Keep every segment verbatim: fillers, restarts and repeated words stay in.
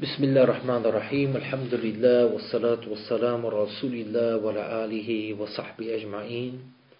Bismillahirrahmanirrahim, Alhamdulillah, wassalatu wassalamu ala Rasulillah wa ala alihi wa sahbihi ajma'in.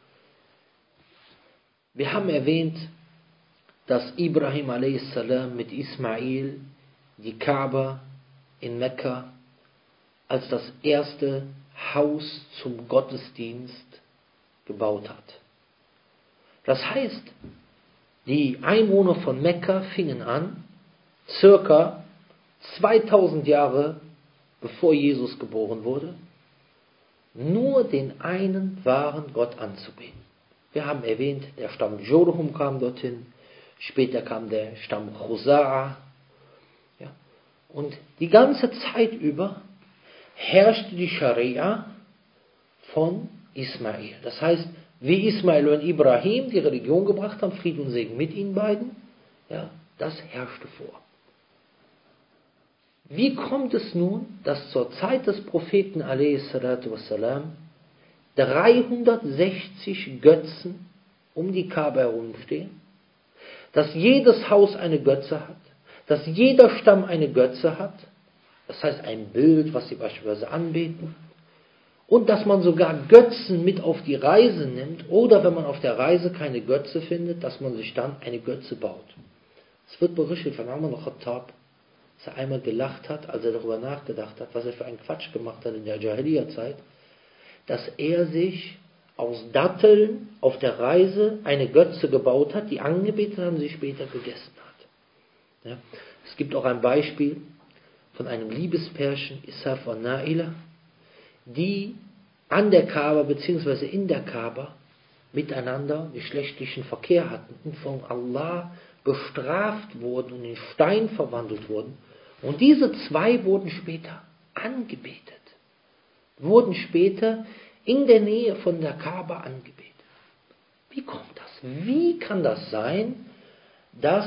Wir haben erwähnt, dass Ibrahim a s. mit Ismail die Kaaba in Mekka als das erste Haus zum Gottesdienst gebaut hat. Das heißt, die Einwohner von Mekka fingen an, circa zweitausend Jahre bevor Jesus geboren wurde, nur den einen wahren Gott anzubeten. Wir haben erwähnt, der Stamm Jurhum kam dorthin, später kam der Stamm Chuza'a. Ja. Und die ganze Zeit über herrschte die Scharia von Ismail. Das heißt, wie Ismail und Ibrahim die Religion gebracht haben, Frieden und Segen mit ihnen beiden, ja, das herrschte vor. Wie kommt es nun, dass zur Zeit des Propheten a s. dreihundertsechzig Götzen um die Kaaba herumstehen, dass jedes Haus eine Götze hat, dass jeder Stamm eine Götze hat, das heißt ein Bild, was sie beispielsweise anbeten, und dass man sogar Götzen mit auf die Reise nimmt, oder wenn man auf der Reise keine Götze findet, dass man sich dann eine Götze baut. Es wird berichtet von Umar al-Khattab, dass er einmal gelacht hat, als er darüber nachgedacht hat, was er für einen Quatsch gemacht hat in der Jahiliya-Zeit, dass er sich aus Datteln auf der Reise eine Götze gebaut hat, die angebetet hat und sie später gegessen hat. Ja. Es gibt auch ein Beispiel von einem Liebespärchen, Isaf und Naila, die an der Kaaba bzw. in der Kaaba miteinander geschlechtlichen Verkehr hatten und von Allah bestraft wurden und in Stein verwandelt wurden. Und diese zwei wurden später angebetet, wurden später in der Nähe von der Kaaba angebetet. Wie kommt das? Wie kann das sein, dass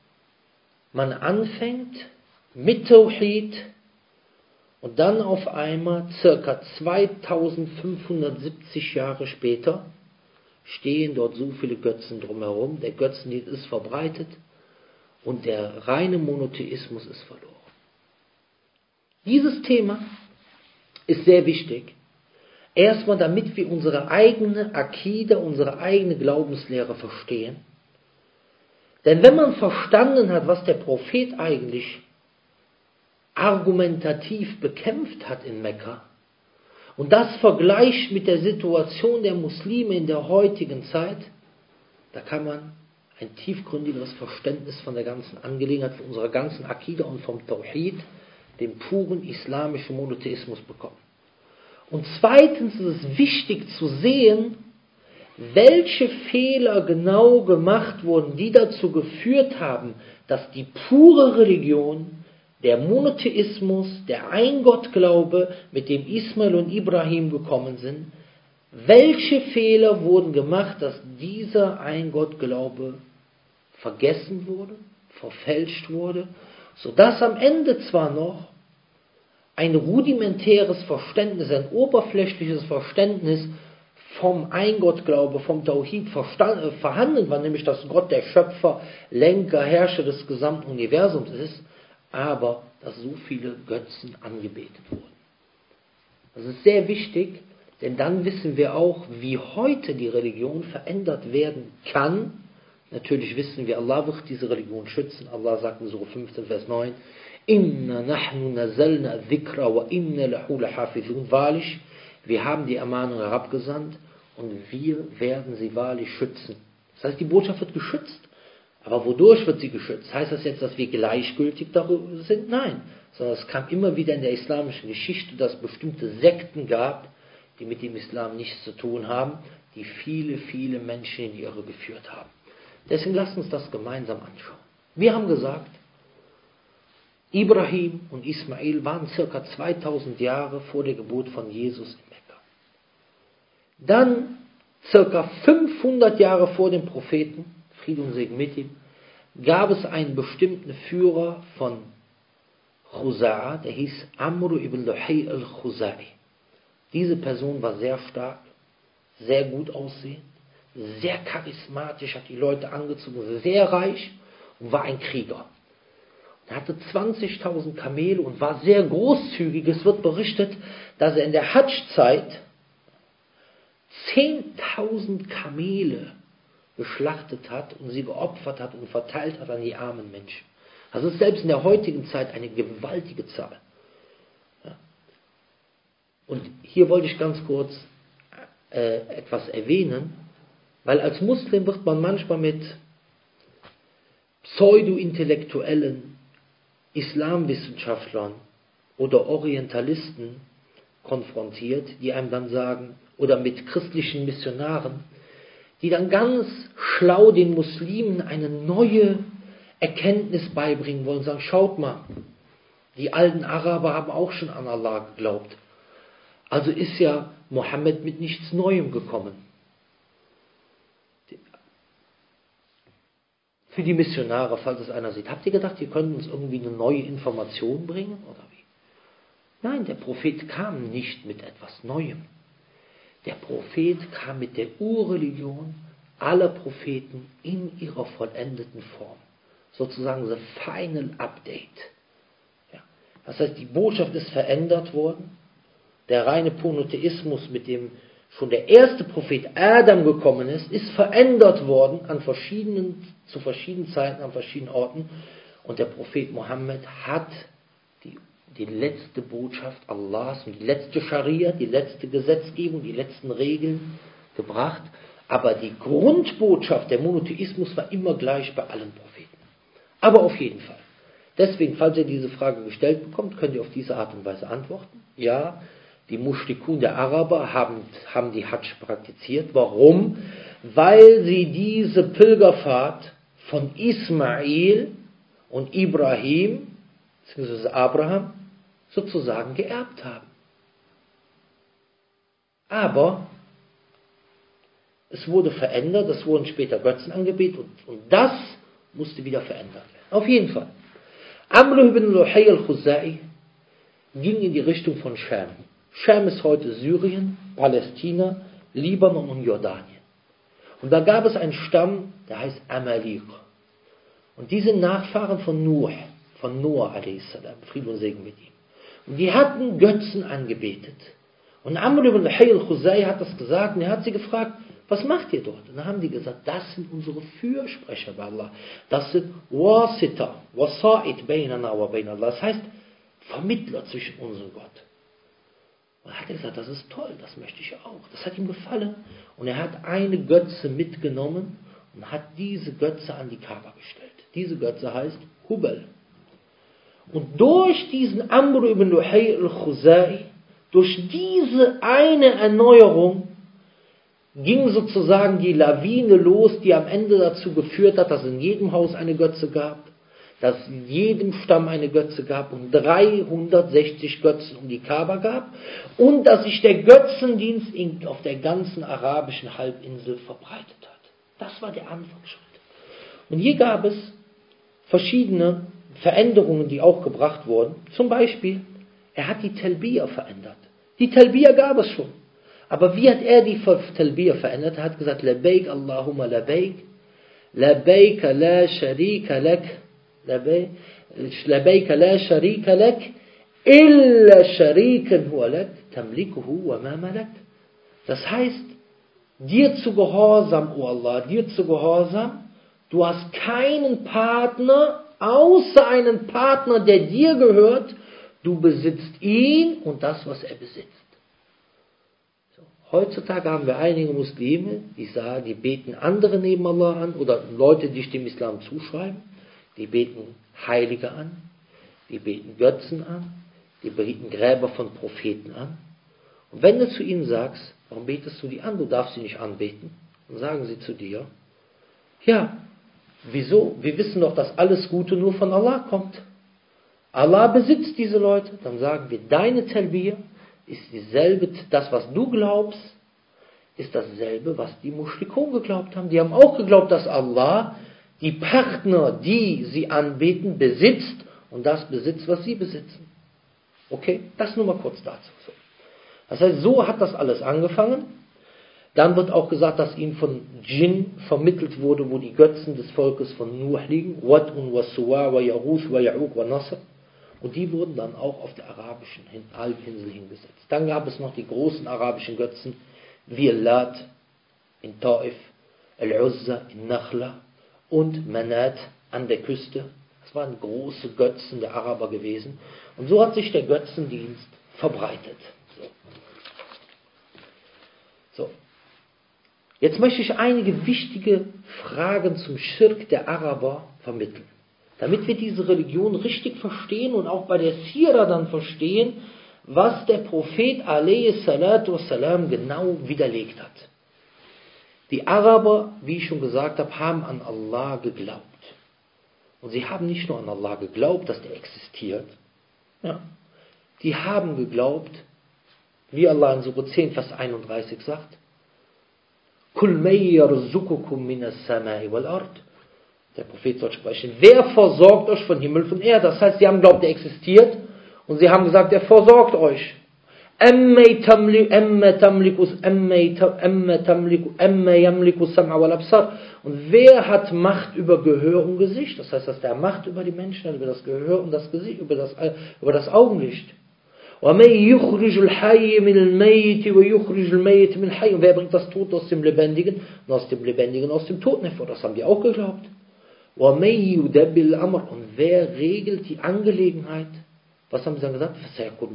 man anfängt mit Tawhid und dann auf einmal ca. zweitausendfünfhundertsiebzig Jahre später stehen dort so viele Götzen drumherum, der Götzendienst ist verbreitet und der reine Monotheismus ist verloren. Dieses Thema ist sehr wichtig. Erstmal, damit wir unsere eigene Akide, unsere eigene Glaubenslehre verstehen. Denn wenn man verstanden hat, was der Prophet eigentlich argumentativ bekämpft hat in Mekka, und das vergleicht mit der Situation der Muslime in der heutigen Zeit, da kann man ein tiefgründigeres Verständnis von der ganzen Angelegenheit, von unserer ganzen Akida und vom Tawhid, dem puren islamischen Monotheismus bekommen. Und zweitens ist es wichtig zu sehen, welche Fehler genau gemacht wurden, die dazu geführt haben, dass die pure Religion, der Monotheismus, der Eingottglaube, mit dem Ismail und Ibrahim gekommen sind, welche Fehler wurden gemacht, dass dieser Eingottglaube vergessen wurde, verfälscht wurde, sodass am Ende zwar noch ein rudimentäres Verständnis, ein oberflächliches Verständnis vom Eingottglaube, vom Tawhid vorhanden war, nämlich dass Gott der Schöpfer, Lenker, Herrscher des gesamten Universums ist, aber dass so viele Götzen angebetet wurden. Das ist sehr wichtig, denn dann wissen wir auch, wie heute die Religion verändert werden kann. Natürlich wissen wir, Allah wird diese Religion schützen. Allah sagt in Surah fünfzehn, Vers neun, Inna nahnu nazalna dhikra wa inna lahu lahafizun. Wahrlich, wir haben die Ermahnung herabgesandt und wir werden sie wahrlich schützen. Das heißt, die Botschaft wird geschützt. Aber wodurch wird sie geschützt? Heißt das jetzt, dass wir gleichgültig darüber sind? Nein. Sondern es kam immer wieder in der islamischen Geschichte, dass es bestimmte Sekten gab, die mit dem Islam nichts zu tun haben, die viele, viele Menschen in die Irre geführt haben. Deswegen lasst uns das gemeinsam anschauen. Wir haben gesagt, Ibrahim und Ismail waren circa zweitausend Jahre vor der Geburt von Jesus in Mekka. Dann circa fünfhundert Jahre vor dem Propheten, Frieden und Segen mit ihm, gab es einen bestimmten Führer von Chuza'a, der hieß Amr ibn Luhay al-Khuza'i. Diese Person war sehr stark, sehr gut aussehend, sehr charismatisch, hat die Leute angezogen, sehr reich und war ein Krieger. Er hatte zwanzigtausend Kamele und war sehr großzügig. Es wird berichtet, dass er in der Hadsch-Zeit zehntausend Kamele geschlachtet hat und sie geopfert hat und verteilt hat an die armen Menschen. Das ist selbst in der heutigen Zeit eine gewaltige Zahl. Ja. Und hier wollte ich ganz kurz äh, etwas erwähnen, weil als Muslim wird man manchmal mit pseudo-intellektuellen Islamwissenschaftlern oder Orientalisten konfrontiert, die einem dann sagen, oder mit christlichen Missionaren, die dann ganz schlau den Muslimen eine neue Erkenntnis beibringen wollen, sagen, schaut mal, die alten Araber haben auch schon an Allah geglaubt. Also ist ja Mohammed mit nichts Neuem gekommen. Für die Missionare, falls es einer sieht, habt ihr gedacht, ihr könnt uns irgendwie eine neue Information bringen? Oder wie? Nein, der Prophet kam nicht mit etwas Neuem. Der Prophet kam mit der Urreligion aller Propheten in ihrer vollendeten Form. Sozusagen the final update. Ja. Das heißt, die Botschaft ist verändert worden. Der reine Polytheismus, mit dem schon der erste Prophet Adam gekommen ist, ist verändert worden an verschiedenen, zu verschiedenen Zeiten, an verschiedenen Orten. Und der Prophet Mohammed hat die, die letzte Botschaft Allahs und die letzte Scharia, die letzte Gesetzgebung, die letzten Regeln gebracht. Aber die Grundbotschaft, der Monotheismus, war immer gleich bei allen Propheten. Aber auf jeden Fall. Deswegen, falls ihr diese Frage gestellt bekommt, könnt ihr auf diese Art und Weise antworten. Ja, die Mushrikun der Araber haben, haben die Hadsch praktiziert. Warum? Weil sie diese Pilgerfahrt von Ismail und Ibrahim, beziehungsweise Abraham, sozusagen geerbt haben. Aber es wurde verändert, es wurden später Götzen angebetet und, und das musste wieder verändert werden. Auf jeden Fall. Amr ibn Luhay al-Khuzai ging in die Richtung von Scham. Scham ist heute Syrien, Palästina, Libanon und Jordanien. Und da gab es einen Stamm, der heißt Amalek. Und die sind Nachfahren von Nuh, von Noah a s. Frieden und Segen mit ihm. Und die hatten Götzen angebetet. Und Amr ibn Luhay al-Khuzai hat das gesagt und er hat sie gefragt, was macht ihr dort? Und dann haben die gesagt, das sind unsere Fürsprecher bei Allah. Das sind Wasita, Wasa'id bainana wa bain Allah. Das heißt, Vermittler zwischen uns und Gott. Und er hat gesagt, das ist toll, das möchte ich auch. Das hat ihm gefallen. Und er hat eine Götze mitgenommen und hat diese Götze an die Kaaba gestellt. Diese Götze heißt Hubal. Und durch diesen Amr ibn Luhay al-Khuzai, durch diese eine Erneuerung, ging sozusagen die Lawine los, die am Ende dazu geführt hat, dass es in jedem Haus eine Götze gab, dass es in jedem Stamm eine Götze gab und dreihundertsechzig Götzen um die Kaaba gab und dass sich der Götzendienst auf der ganzen arabischen Halbinsel verbreitet hat. Das war der Anfangsschritt. Und hier gab es verschiedene Veränderungen, die auch gebracht wurden. Zum Beispiel, er hat die Talbiya verändert. Die Talbiya gab es schon. Aber wie hat er die Talbiya verändert? Er hat gesagt, Labaik Allahumma Labaik, Labaik la sharika lak, Labaik la sharika lak, illa sharikan huwa lak, tamlikuhu wa ma malak. Das heißt, dir zu gehorsam, O Allah, dir zu gehorsam, du hast keinen Partner, außer einen Partner, der dir gehört, du besitzt ihn und das, was er besitzt. Heutzutage haben wir einige Muslime, die sagen, die beten andere neben Allah an oder Leute, die sich dem Islam zuschreiben. Die beten Heilige an, die beten Götzen an, die beten Gräber von Propheten an. Und wenn du zu ihnen sagst, warum betest du die an? Du darfst sie nicht anbeten. Dann sagen sie zu dir, ja, wieso? Wir wissen doch, dass alles Gute nur von Allah kommt. Allah besitzt diese Leute. Dann sagen wir, deine Talbiya ist dieselbe, das, was du glaubst, ist dasselbe, was die Mushrikun geglaubt haben. Die haben auch geglaubt, dass Allah die Partner, die sie anbeten, besitzt und das besitzt, was sie besitzen. Okay, das nur mal kurz dazu. Das heißt, so hat das alles angefangen. Dann wird auch gesagt, dass ihnen von Djinn vermittelt wurde, wo die Götzen des Volkes von Nuh liegen. Wad'un wa Suwa wa Yaruth wa Ya'uq wa Nasr. Und die wurden dann auch auf der arabischen Halbinsel hingesetzt. Dann gab es noch die großen arabischen Götzen, wie Lat in Taif, Al-Uzza in Nakhla und Manat an der Küste. Das waren große Götzen der Araber gewesen. Und so hat sich der Götzendienst verbreitet. So. So. Jetzt möchte ich einige wichtige Fragen zum Schirk der Araber vermitteln. Damit wir diese Religion richtig verstehen und auch bei der Sira dann verstehen, was der Prophet alaihi salatu wassalam genau widerlegt hat. Die Araber, wie ich schon gesagt habe, haben an Allah geglaubt. Und sie haben nicht nur an Allah geglaubt, dass der existiert. Ja. Die haben geglaubt, wie Allah in Surah zehn, Vers einunddreißig sagt, Kul may yarzuqukum minas samai wal ard. Der Prophet soll sprechen, wer versorgt euch von Himmel und Erde? Das heißt, sie haben geglaubt, er existiert und sie haben gesagt, er versorgt euch. Und wer hat Macht über Gehör und Gesicht? Das heißt, dass der Macht über die Menschen hat, über das Gehör und das Gesicht, über das, über das Augenlicht. Und wer bringt das Tote aus dem Lebendigen und aus dem Lebendigen aus dem Toten hervor? Das haben die auch geglaubt. Und wer regelt die Angelegenheit? Was haben sie dann gesagt?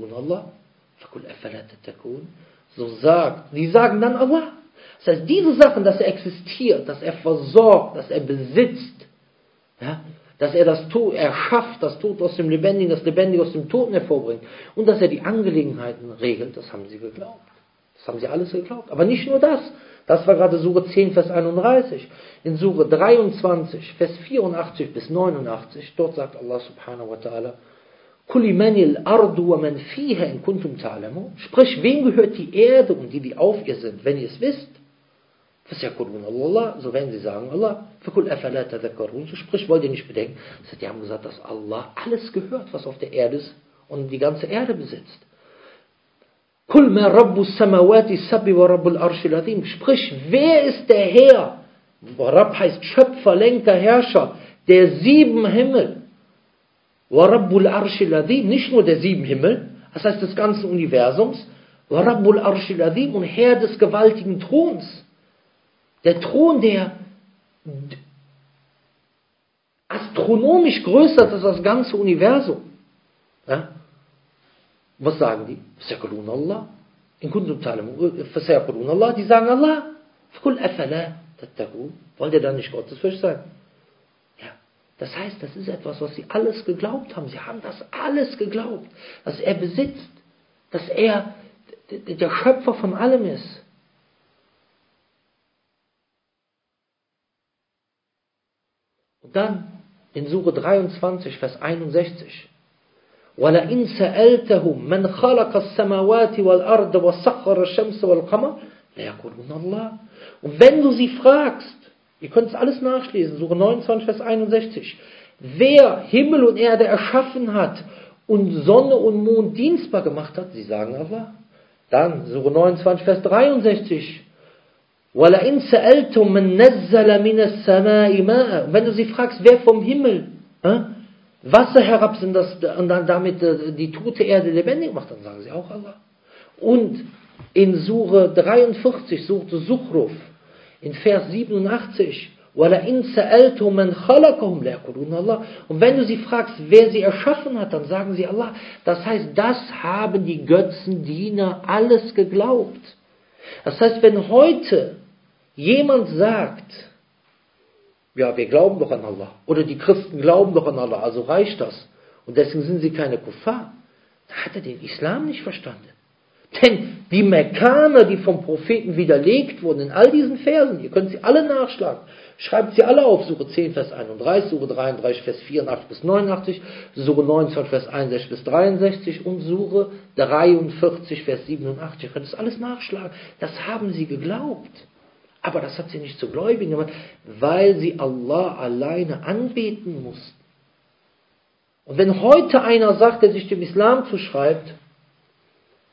So sagt, die sagen dann Allah. Das heißt, diese Sachen, dass er existiert, dass er versorgt, dass er besitzt, ja, dass er das Tod erschafft, das Tod aus dem Lebendigen, das Lebendige aus dem Toten hervorbringt und dass er die Angelegenheiten regelt, das haben sie geglaubt. Das haben sie alles geglaubt. Aber nicht nur das. Das war gerade Surah zehn, Vers einunddreißig. In Surah dreiundzwanzig, Vers vierundachtzig bis neunundachtzig, dort sagt Allah subhanahu wa ta'ala, sprich, wem gehört die Erde und die, die auf ihr sind, wenn ihr es wisst? So werden sie sagen, Allah. So sprich, wollt ihr nicht bedenken? Das heißt, die haben gesagt, dass Allah alles gehört, was auf der Erde ist und die ganze Erde besitzt. Sprich, wer ist der Herr? Rabb heißt Schöpfer, Lenker, Herrscher, der sieben Himmel. Nicht nur der sieben Himmel, das heißt des ganzen Universums, und Herr des gewaltigen Throns. Der Thron, der astronomisch größer ist als das ganze Universum. Ja? Was sagen die? Fasayaqulun Allah. In kuntum ta'lamun. Fasayaqulun Allah. Die sagen Allah. Faqul afala tattaqun. Wollt ihr dann nicht gottesfürchtig sein? Ja. Das heißt, das ist etwas, was sie alles geglaubt haben. Sie haben das alles geglaubt. Dass er besitzt. Dass er der Schöpfer von allem ist. Und dann in Surah dreiundzwanzig, Vers einundsechzig. وَلَئِنْ سَأَلْتَهُمْ مَنْ خَلَقَ السَّمَاوَاتِ وَالْأَرْضَ وَسَخَّرَ الشَّمْسَ وَالْقَمَرَ لَيَقُولُونَ اللَّهُ. Und wenn du sie fragst, ihr könnt es alles nachlesen, Surah neunundzwanzig, Vers einundsechzig, wer Himmel und Erde erschaffen hat und Sonne und Mond dienstbar gemacht hat, sie sagen Allah. Dann Surah neunundzwanzig, Vers dreiundsechzig, وَلَئِنْ سَأَلْتُمْ مَنْ نَزَّلَ مِنَ السَّمَاءِ مَاءً. Und wenn du sie fragst, wer vom Himmel äh, Wasser herab sind, das, und dann damit äh, die tote Erde lebendig macht, dann sagen sie auch Allah. Und in Surah dreiundvierzig, Surah Zukhruf, in Vers siebenundachtzig, وَلَئِنْ سَأَلْتُمْ مَنْ خَلَقَهُمْ لَيَقُولُونَ اللَّهُ. Und wenn du sie fragst, wer sie erschaffen hat, dann sagen sie Allah. Das heißt, das haben die Götzendiener alles geglaubt. Das heißt, wenn heute jemand sagt, ja, wir glauben doch an Allah, oder die Christen glauben doch an Allah, also reicht das, und deswegen sind sie keine Kuffar, dann hat er den Islam nicht verstanden. Denn die Mekkaner, die vom Propheten widerlegt wurden, in all diesen Versen, ihr könnt sie alle nachschlagen, schreibt sie alle auf, Surah zehn, Vers einunddreißig, Surah dreiunddreißig, Vers vierundachtzig bis neunundachtzig, Surah neunundzwanzig, Vers einundsechzig bis dreiundsechzig und Surah dreiundvierzig, Vers siebenundachtzig. Ihr könnt es alles nachschlagen. Das haben sie geglaubt. Aber das hat sie nicht zu Gläubigen gemacht, weil sie Allah alleine anbeten mussten. Und wenn heute einer sagt, der sich dem Islam zuschreibt,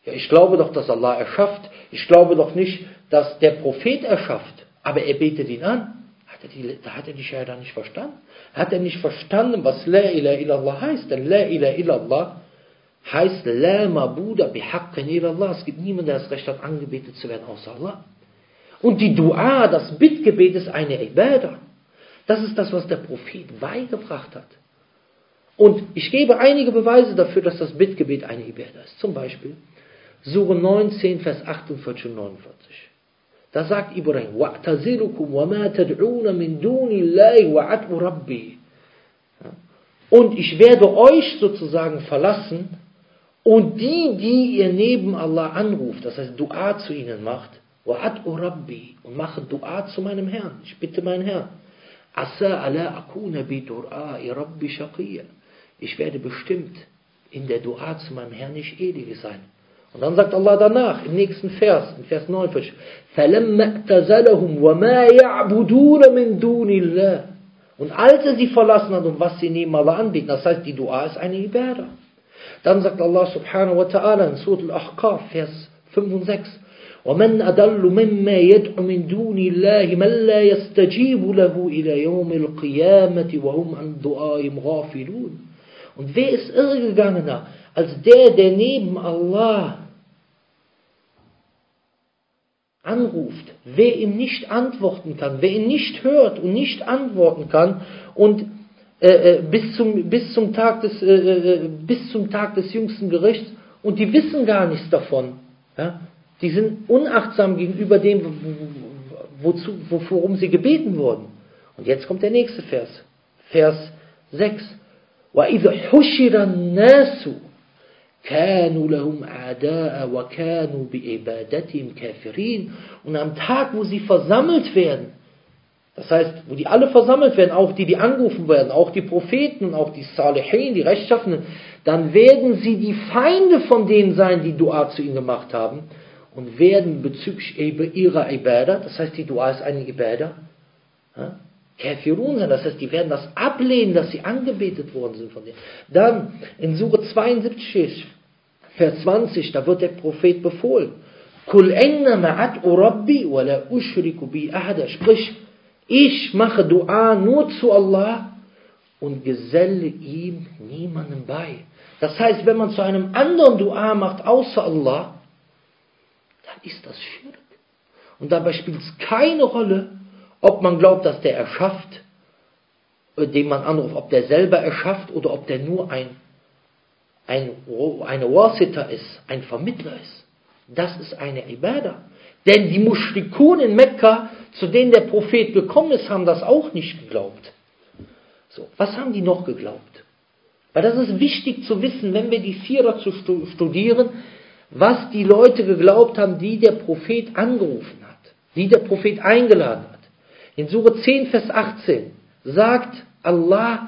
Ja, ich glaube doch, dass Allah erschafft. Ich glaube doch nicht, dass der Prophet erschafft. Aber er betet ihn an. Hat er die, da hat er die Shahada nicht verstanden. Hat er nicht verstanden, was La ilaha illallah heißt. Denn La ilaha illallah heißt La mabuda bihaqqin illallah. Es gibt niemanden, der das Recht hat, angebetet zu werden, außer Allah. Und die Dua, das Bittgebet, ist eine Ibadah. Das ist das, was der Prophet beigebracht hat. Und ich gebe einige Beweise dafür, dass das Bittgebet eine Ibadah ist. Zum Beispiel Sure neunzehn, Vers achtundvierzig und neunundvierzig. Da sagt Ibrahim, وَأَعْتَزِلُكُمْ وَمَا تَدْعُونَ مِنْ دُونِ اللَّهِ وَعَدْءُ رَبِّي. Und ich werde euch sozusagen verlassen und die, die ihr neben Allah anruft, das heißt Dua zu ihnen macht, وَعَدْءُ رَبِّي, und mache Dua zu meinem Herrn. Ich bitte meinen Herrn. عَسَى أَلَا أَكُونَ بِدُعَاءِ رَبِّ شَقِيًّا. Ich werde bestimmt in der Dua zu meinem Herrn nicht ewig sein. Und dann sagt Allah danach, im nächsten Vers, in Vers neunundvierzig, فَلَمَّا اعْتَزَلَهُمْ وَمَا يَعْبُدُونَ مِن دُونِ اللَّهِ. Und als er sie verlassen hat und was sie neben Allah anbieten, das heißt, die Dua ist eine Ibadah. Dann sagt Allah subhanahu wa ta'ala in Surah Al-Ahqaf, Vers fünf und sechs, وَمَنْ أَدَلُّ مِمَّا يَدْعُ مِن دُونِ اللَّهِ مَنْ لَا يَسْتَجِيبُ لَهُ إِلَى يَوْمِ الْقِيَامَةِ وَهُمْ عَنْ دُعَائِهِمْ غَافِلُونَ. Und wer ist irregegangener als der, der neben Allah anruft, wer ihm nicht antworten kann, wer ihn nicht hört und nicht antworten kann und äh, bis, zum, bis, zum Tag des, äh, bis zum Tag des jüngsten Gerichts, und die wissen gar nichts davon. Ja? Die sind unachtsam gegenüber dem, wozu, worum sie gebeten wurden. Und jetzt kommt der nächste Vers, Vers sechs. وَإِذَا حُشِرَ النَّاسُ كَانُوا لَهُمْ أَعْدَاءً وَكَانُوا بِعِبَادَتِهِمْ كَافِرِينَ. Und am Tag, wo sie versammelt werden, das heißt, wo die alle versammelt werden, auch die, die angerufen werden, auch die Propheten und auch die Salihin, die Rechtschaffenen, dann werden sie die Feinde von denen sein, die Dua zu ihnen gemacht haben, und werden bezüglich ihrer Ibadah, das heißt, die Dua ist eine Ibadah, ja, Kafirun sein, das heißt, die werden das ablehnen, dass sie angebetet worden sind von denen. Dann in Sure zweiundsiebzig, Vers zwanzig, da wird der Prophet befohlen, Kul enna ma'ad'u Rabbi wa la ushriku bi ahada. Sprich, ich mache Dua nur zu Allah und geselle ihm niemandem bei. Das heißt, wenn man zu einem anderen Dua macht, außer Allah, dann ist das Schirk. Und dabei spielt es keine Rolle, ob man glaubt, dass der erschafft, den man anruft, ob der selber erschafft oder ob der nur ein, ein eine Wasita ist, ein Vermittler ist. Das ist eine Ibadah. Denn die Mushrikun in Mekka, zu denen der Prophet gekommen ist, haben das auch nicht geglaubt. So, was haben die noch geglaubt? Weil das ist wichtig zu wissen, wenn wir die Vierer zu studieren, was die Leute geglaubt haben, die der Prophet angerufen hat, die der Prophet eingeladen hat. In Sure zehn, Vers achtzehn sagt Allah,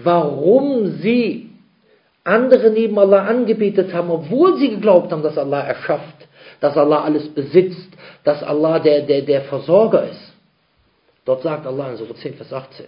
warum sie andere neben Allah angebetet haben, obwohl sie geglaubt haben, dass Allah erschafft, dass Allah alles besitzt, dass Allah der, der, der Versorger ist. Dort sagt Allah in Sure zehn, Vers achtzehn.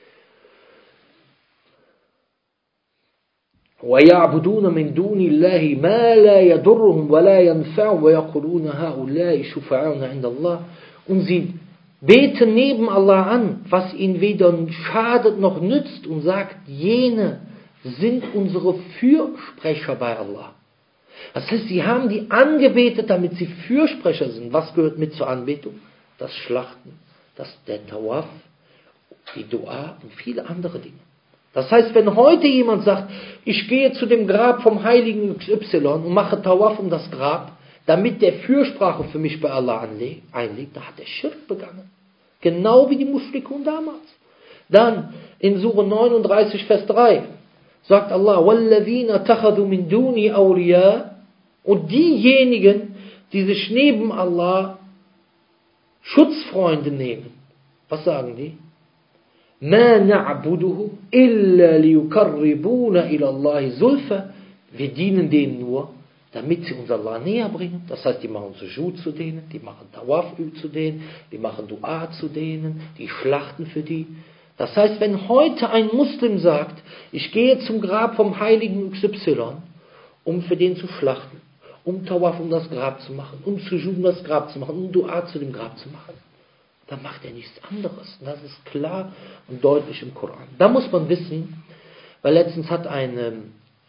وَيَعْبُدُونَ مِن دُونِ اللَّهِ مَا لَا يَضُرُّهُمْ وَلَا يَنْفَعُهُمْ وَيَقُولُونَ هَؤُلَاءِ شُفَعَاؤُنَا عِندَ اللَّهِ. Und sie beten neben Allah an, was ihnen weder schadet noch nützt, und sagt, jene sind unsere Fürsprecher bei Allah. Das heißt, sie haben die angebetet, damit sie Fürsprecher sind. Was gehört mit zur Anbetung? Das Schlachten, das, der Tawaf, die Dua und viele andere Dinge. Das heißt, wenn heute jemand sagt, ich gehe zu dem Grab vom Heiligen X Y und mache Tawaf um das Grab, damit der Fürsprache für mich bei Allah einlegt, da hat er Schirk begangen. Genau wie die Mushrikun damals. Dann in Sure neununddreißig, Vers drei sagt Allah, وَالَّذِينَ اتَّخَذُوا مِن دُونِي أَوْلِيَاءَ. Und diejenigen, die sich neben Allah Schutzfreunde nehmen, was sagen die? مَا نَعْبُدُهُ إِلَّا لِيُقَرِّبُونَ إِلَى اللَّهِ زُلْفَى. Wir dienen denen nur, damit sie uns Allah näher bringen. Das heißt, die machen Sujud zu denen, die machen Tawaf zu denen, die machen Dua zu denen, die schlachten für die. Das heißt, wenn heute ein Muslim sagt, ich gehe zum Grab vom Heiligen X Y, um für den zu schlachten, um Tawaf, um das Grab zu machen, um Sujud, um das Grab zu machen, um Dua zu dem Grab zu machen. Dann macht er nichts anderes. Das ist klar und deutlich im Koran. Da muss man wissen, weil letztens hat ein ähm,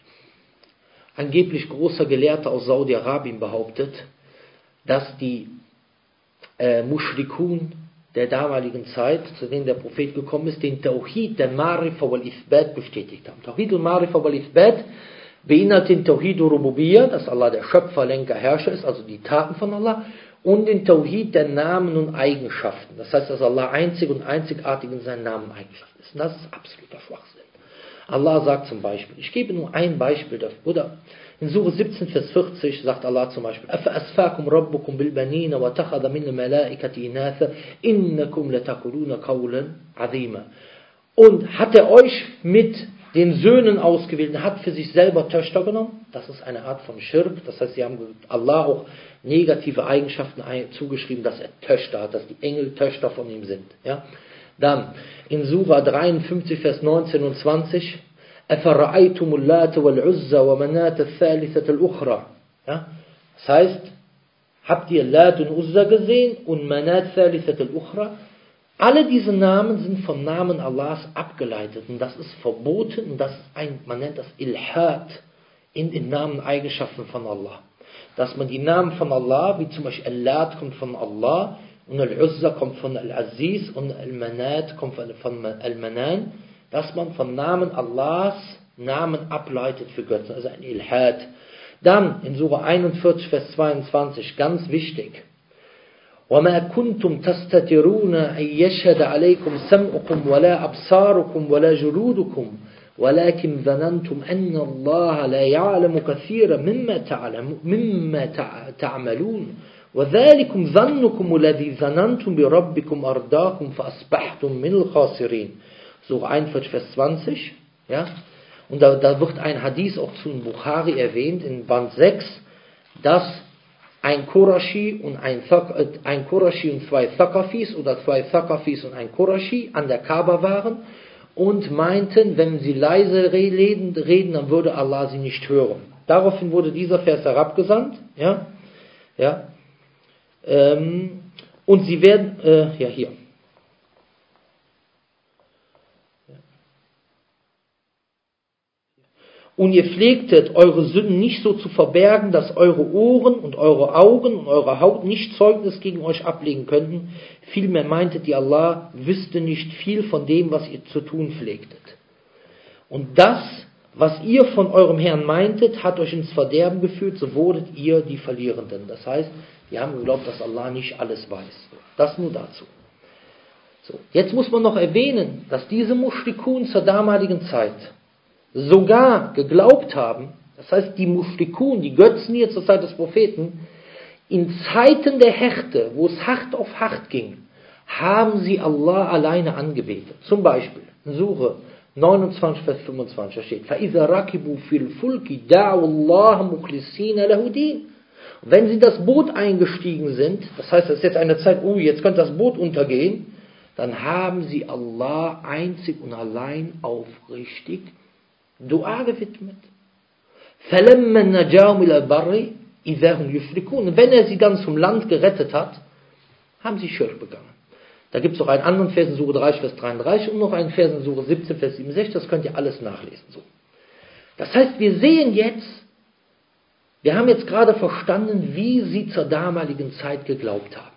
angeblich großer Gelehrter aus Saudi-Arabien behauptet, dass die äh, Mushrikun der damaligen Zeit, zu denen der Prophet gekommen ist, den Tawhid der Marifa wal Ithbat bestätigt haben. Tawhid al Marifa wal Ithbat beinhaltet den Tawhid al-Rububiyyah, dass Allah der Schöpfer, Lenker, Herrscher ist, also die Taten von Allah, und den Tawhid der Namen und Eigenschaften. Das heißt, dass Allah einzig und einzigartig in seinen Namen und Eigenschaften ist. Und das ist absoluter Schwachsinn. Allah sagt zum Beispiel, ich gebe nur ein Beispiel dafür, oder in Sure siebzehn, Vers vierzig sagt Allah zum Beispiel, أَفَأَسْفَاكُمْ رَبُّكُمْ بِالْبَنِينَ وَتَخَذَ مِنَ الْمَلَائِكَةِ إِنَاثًا إِنَّكُمْ لَتَقُولُونَ قَوْلًا عَظِيمًا. Und hat er euch mit den Söhnen ausgewählt und hat für sich selber Töchter genommen? Das ist eine Art von Schirk. Das heißt, sie haben Allah auch negative Eigenschaften zugeschrieben, dass er Töchter hat, dass die Engel Töchter von ihm sind. Ja? Dann in Sura dreiundfünfzig, Vers neunzehn und zwanzig, أَفَرَأَيْتُمُ اللَّاتَ وَالْعُزَّى وَمَنَاةَ الثَّالِثَةَ الْأُخْرَى. Ja? Das heißt, habt ihr Lat und Uzza gesehen und Manat Thalithat al-Ukhra? Alle diese Namen sind von Namen Allahs abgeleitet und das ist verboten und das ist ein, man nennt das Ilhad in den Namen Eigenschaften von Allah. Dass man die Namen von Allah, wie zum Beispiel Al-Lat kommt von Allah und Al-Uzza kommt von Al-Aziz und Al-Manat kommt von Al-Manan, dass man von Namen Allahs Namen ableitet für Götzen, also ein Ilhad. Dann in Sura einundvierzig, Vers zweiundzwanzig, ganz wichtig. وَمَا كُنْتُمْ تَسْتَتِرُونَ أَنْ يَشْهَدَ عَلَيْكُمْ سَمْعُكُمْ وَلَا أَبْصَارُكُمْ وَلَا جُلُودُكُمْ وَلَكِنْ ظَنَنْتُمْ أَنَّ اللَّهَ لَا يَعْلَمُ كَثِيرًا مِمَّا تَعْمَلُونَ وَذَلِكُمْ ظَنُّكُمُ الَّذِي ظَنَنْتُمْ بِرَبِّكُمْ أَرْدَاكُمْ فَأَصْبَحْتُمْ مِنَ الْخَاسِرِينَ. Sura einundvierzig, Vers zwanzig. Ja? Und da, da wird ein Hadith auch zu Bukhari erwähnt, in Band sechs, dass ein Qurashi und ein, ein Qurashi und zwei Thaqafis oder zwei Thaqafis und ein Qurashi an der Kaaba waren und meinten, wenn sie leise reden, reden, dann würde Allah sie nicht hören. Daraufhin wurde dieser Vers herabgesandt. Ja? Ja? Ähm, und sie werden, äh, ja hier. Und ihr pflegtet, eure Sünden nicht so zu verbergen, dass eure Ohren und eure Augen und eure Haut nicht Zeugnis gegen euch ablegen könnten. Vielmehr meintet ihr, Allah wüsste nicht viel von dem, was ihr zu tun pflegtet. Und das, was ihr von eurem Herrn meintet, hat euch ins Verderben geführt, so wurdet ihr die Verlierenden. Das heißt, wir haben geglaubt, dass Allah nicht alles weiß. Das nur dazu. So, jetzt muss man noch erwähnen, dass diese Mushrikun zur damaligen Zeit sogar geglaubt haben, das heißt die Mushrikun, die Götzen hier zur Zeit des Propheten, in Zeiten der Härte, wo es hart auf hart ging, haben sie Allah alleine angebetet. Zum Beispiel in Sure neunundzwanzig, Vers fünfundzwanzig, da steht, فَإِذَا رَكِبُوا فِي الْفُلْكِ دَعُوا اللَّهَ مُخْلِصِينَ لَهُ دِينَ. Und wenn sie das Boot eingestiegen sind, das heißt, es ist jetzt eine Zeit, oh, jetzt könnte das Boot untergehen, dann haben sie Allah einzig und allein aufrichtig Dua gewidmet. فَلَمَّا نَجَاهُمْ إِلَى الْبَرِّ إِذَا هُمْ يُشْرِكُونَ. Und wenn er sie dann zum Land gerettet hat, haben sie Schirk begangen. Da gibt es noch einen anderen Vers in Sure dreißig, Vers dreiunddreißig und noch einen Vers in Sure siebzehn, Vers siebenundsechzig. Das könnt ihr alles nachlesen. So. Das heißt, wir sehen jetzt, wir haben jetzt gerade verstanden, wie sie zur damaligen Zeit geglaubt haben.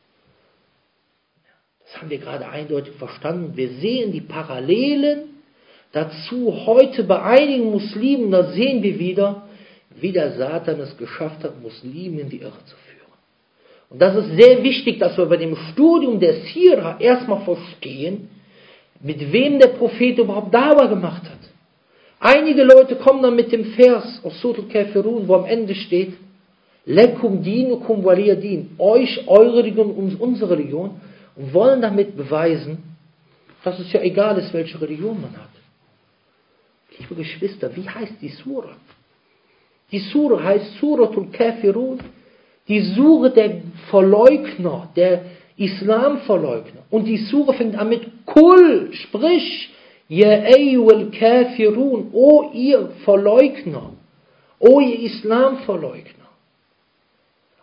Das haben wir gerade eindeutig verstanden. Wir sehen die Parallelen dazu heute bei einigen Muslimen, da sehen wir wieder, wie der Satan es geschafft hat, Muslime in die Irre zu führen. Und das ist sehr wichtig, dass wir bei dem Studium der Sira erstmal verstehen, mit wem der Prophet überhaupt Dawa gemacht hat. Einige Leute kommen dann mit dem Vers aus Sura al-Kafirun, wo am Ende steht, Lekum dinukum waliya din, euch, eure Religion und unsere Religion, und wollen damit beweisen, dass es ja egal ist, welche Religion man hat. Liebe Geschwister, wie heißt die Sura? Die Sura heißt Suratul Kafirun, die Sura der Verleugner, der Islamverleugner. Und die Sura fängt an mit Kul, sprich, Ya ayyuhal Kafirun, o ihr Verleugner, o ihr Islamverleugner.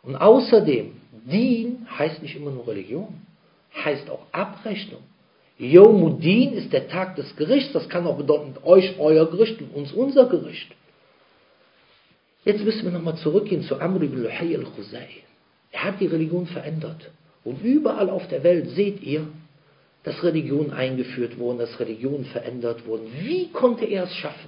Und außerdem, Dien heißt nicht immer nur Religion, heißt auch Abrechnung. Yawmuddin ist der Tag des Gerichts, das kann auch bedeuten, euch euer Gericht und uns unser Gericht. Jetzt müssen wir nochmal zurückgehen zu Amr ibn Luhay al-Khuzai. Er hat die Religion verändert. Und überall auf der Welt seht ihr, dass Religionen eingeführt wurden, dass Religionen verändert wurden. Wie konnte er es schaffen?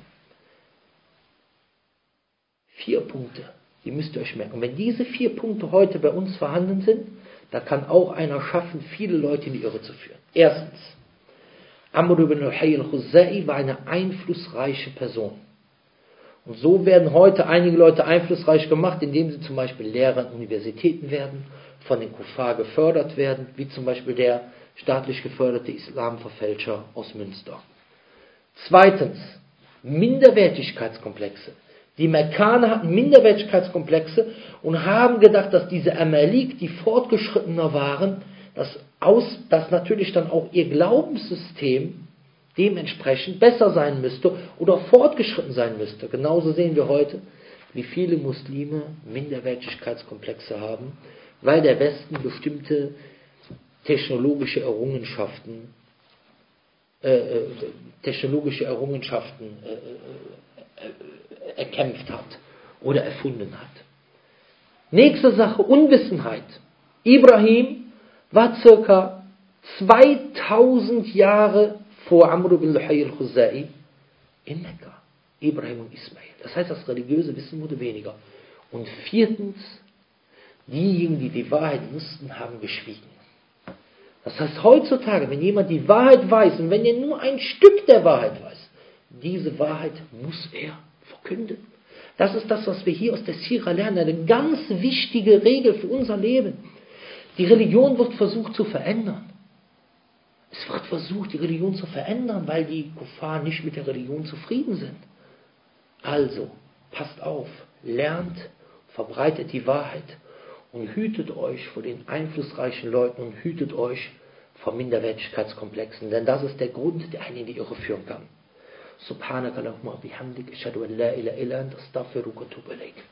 Vier Punkte, die müsst ihr euch merken. Und wenn diese vier Punkte heute bei uns vorhanden sind, da kann auch einer schaffen, viele Leute in die Irre zu führen. Erstens, Amr ibn Luhay al-Khuzai war eine einflussreiche Person. Und so werden heute einige Leute einflussreich gemacht, indem sie zum Beispiel Lehrer an Universitäten werden, von den Kuffar gefördert werden, wie zum Beispiel der staatlich geförderte Islamverfälscher aus Münster. Zweitens, Minderwertigkeitskomplexe. Die Mekkaner hatten Minderwertigkeitskomplexe und haben gedacht, dass diese Amalik, die fortgeschrittener waren, dass, aus, dass natürlich dann auch ihr Glaubenssystem dementsprechend besser sein müsste oder fortgeschritten sein müsste. Genauso sehen wir heute, wie viele Muslime Minderwertigkeitskomplexe haben, weil der Westen bestimmte technologische Errungenschaften, äh, technologische Errungenschaften äh, äh, erkämpft hat oder erfunden hat. Nächste Sache, Unwissenheit. Ibrahim war circa zweitausend Jahre vor Amr ibn Luhay al-Khuzai in Mekka. Ibrahim und Ismail. Das heißt, das religiöse Wissen wurde weniger. Und viertens, diejenigen, die die Wahrheit wussten, haben geschwiegen. Das heißt, heutzutage, wenn jemand die Wahrheit weiß und wenn er nur ein Stück der Wahrheit weiß, diese Wahrheit muss er verkünden. Das ist das, was wir hier aus der Sira lernen. Eine ganz wichtige Regel für unser Leben. Die Religion wird versucht zu verändern. Es wird versucht, die Religion zu verändern, weil die Kuffar nicht mit der Religion zufrieden sind. Also, passt auf, lernt, verbreitet die Wahrheit und hütet euch vor den einflussreichen Leuten und hütet euch vor Minderwertigkeitskomplexen, denn das ist der Grund, der einen in die Irre führen kann. Subhanaka Allahumma bihamdik, ashhadu an la ilaha illa anta, astaghfiruka wa atubu ilayk.